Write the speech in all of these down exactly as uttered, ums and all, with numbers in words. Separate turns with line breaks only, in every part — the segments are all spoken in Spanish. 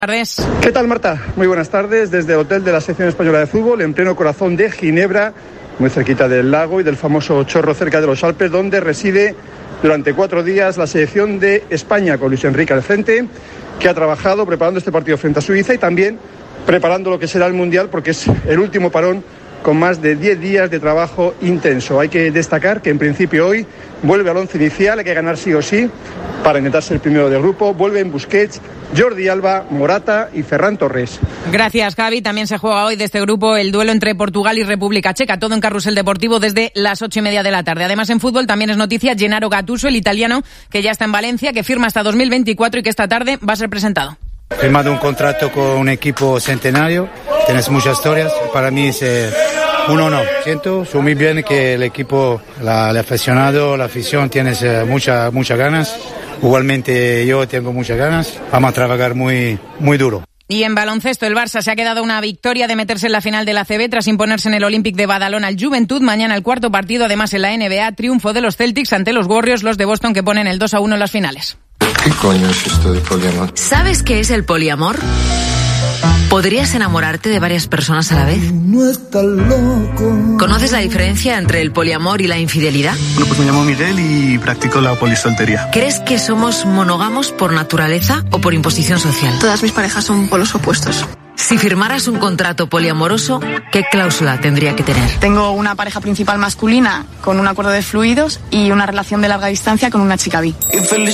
Tardes.
¿Qué tal, Marta? Muy buenas tardes desde el hotel de la Sección Española de Fútbol en pleno corazón de Ginebra, muy cerquita del lago y del famoso Chorro cerca de los Alpes, donde reside durante cuatro días la selección de España con Luis Enrique al frente, que ha trabajado preparando este partido frente a Suiza y también preparando lo que será el Mundial, porque es el último parón con más de diez días de trabajo intenso. Hay que destacar que en principio hoy vuelve al once inicial, hay que ganar sí o sí para intentar ser el primero del grupo. Vuelven Busquets, Jordi Alba, Morata y Ferran Torres.
Gracias, Javi. También se juega hoy de este grupo el duelo entre Portugal y República Checa, todo en Carrusel Deportivo desde las ocho y media de la tarde. Además, en fútbol también es noticia Gennaro Gattuso, el italiano, que ya está en Valencia, que firma hasta dos mil veinticuatro y que esta tarde va a ser presentado.
He firmado un contrato con un equipo centenario, tienes muchas historias, para mí es eh, un honor. Siento muy bien que el equipo, la, el aficionado, la afición, tienes eh, muchas muchas ganas, igualmente yo tengo muchas ganas, vamos a trabajar muy, muy duro.
Y en baloncesto, el Barça se ha quedado una victoria de meterse en la final de la A C B tras imponerse en el Olympic de Badalona al Juventud. Mañana el cuarto partido, además en la N B A, triunfo de los Celtics ante los Warriors, los de Boston, que ponen el dos a uno en las finales.
¿Qué coño es esto de poliamor?
¿Sabes qué es el poliamor? ¿Podrías enamorarte de varias personas a la vez?
No estás loco.
¿Conoces la diferencia entre el poliamor y la infidelidad?
Bueno, pues me llamo Miguel y practico la polisoltería.
¿Crees que somos monógamos por naturaleza o por imposición social?
Todas mis parejas son polos opuestos.
Si firmaras un contrato poliamoroso, ¿qué cláusula tendría que tener?
Tengo una pareja principal masculina con un acuerdo de fluidos y una relación de larga distancia con una chica bi.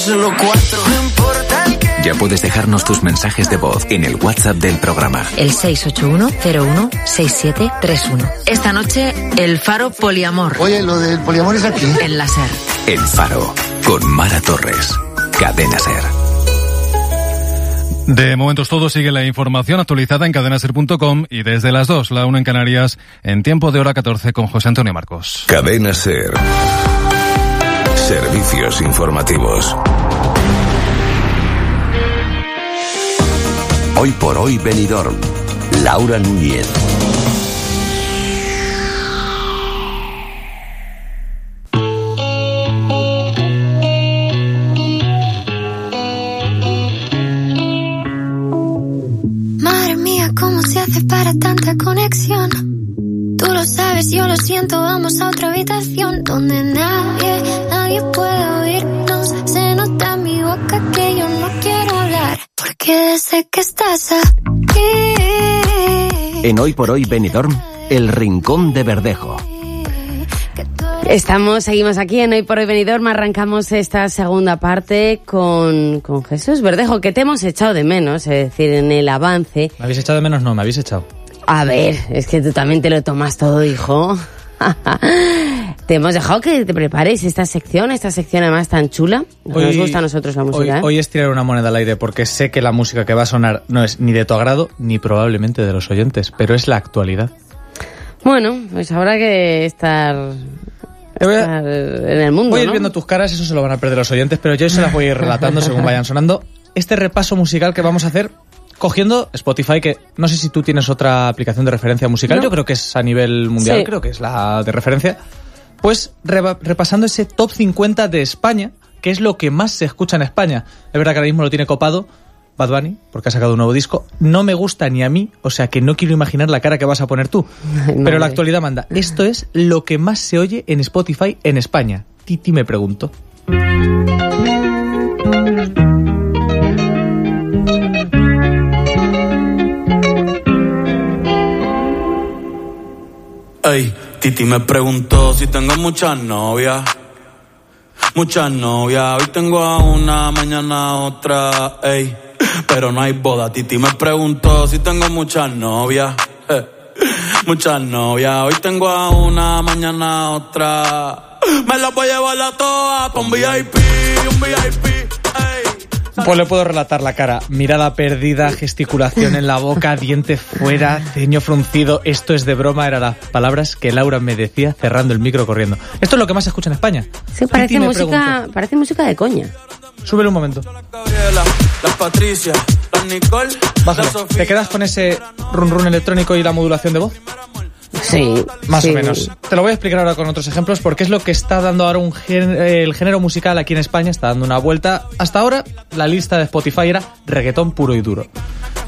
Ya puedes dejarnos tus mensajes de voz en el WhatsApp del programa.
El seis ocho uno cero uno seis siete tres uno. Esta noche, el Faro Poliamor.
Oye, lo del poliamor es aquí.
En la SER.
El Faro, con Mara Torres. Cadena SER.
De momento es todo, sigue la información actualizada en cadena ser punto com y desde las dos, la una en Canarias, en tiempo de hora catorce con José Antonio Marcos.
Cadena SER. Servicios informativos. Hoy por hoy Benidorm. Laura Núñez.
Para tanta conexión, tú lo sabes, yo lo siento, vamos a otra habitación donde nadie, nadie puede oírnos. Se nota en mi boca que yo no quiero hablar, porque sé que estás aquí.
En Hoy por Hoy Benidorm, el Rincón de Verdejo.
Estamos, seguimos aquí en Hoy por Hoy Benidorm, arrancamos esta segunda parte con, con Jesús Verdejo, que te hemos echado de menos, es decir, en el avance.
¿Me habéis echado de menos? No, me habéis echado.
A ver, es que tú también te lo tomas todo, hijo. Te hemos dejado que te prepares esta sección, esta sección además tan chula. Hoy, nos gusta a nosotros la música,
hoy,
¿eh?
Hoy es tirar una moneda al aire porque sé que la música que va a sonar no es ni de tu agrado ni probablemente de los oyentes, pero es la actualidad.
Bueno, pues habrá que estar...
Voy a,
estar en el mundo,
voy a ir
¿no?
viendo tus caras, eso se lo van a perder los oyentes, pero yo se las voy a ir relatando según vayan sonando. Este repaso musical que vamos a hacer cogiendo Spotify, que no sé si tú tienes otra aplicación de referencia musical, no. Yo creo que es a nivel mundial, sí. Creo que es la de referencia. Pues re- repasando ese top cincuenta de España, que es lo que más se escucha en España. Es verdad que ahora mismo lo tiene copado Bad Bunny, porque ha sacado un nuevo disco. No me gusta ni a mí, o sea que no quiero imaginar la cara que vas a poner tú. Ay, pero la actualidad manda. Esto es lo que más se oye en Spotify en España. Titi, me pregunto.
Ey, Titi me preguntó si tengo muchas novias. Muchas novias, hoy tengo a una, mañana a otra, ey. Pero no hay boda. Titi me preguntó si tengo muchas novias. Eh, muchas novias, hoy tengo a una, mañana a otra. Me las voy a llevar a todas pa' un V I P, un V I P, ey.
Pues le puedo relatar la cara. Mirada perdida, gesticulación en la boca, diente fuera, ceño fruncido. Esto es de broma, eran las palabras que Laura me decía cerrando el micro corriendo. Esto es lo que más se escucha en España.
Sí, parece música, parece música de coña.
Súbele un momento. Bájalo. ¿Te quedas con ese run run electrónico y la modulación de voz?
Sí.
Más
sí.
o menos. Te lo voy a explicar ahora con otros ejemplos porque es lo que está dando ahora un gen- el género musical aquí en España, está dando una vuelta. Hasta ahora la lista de Spotify era reggaetón puro y duro.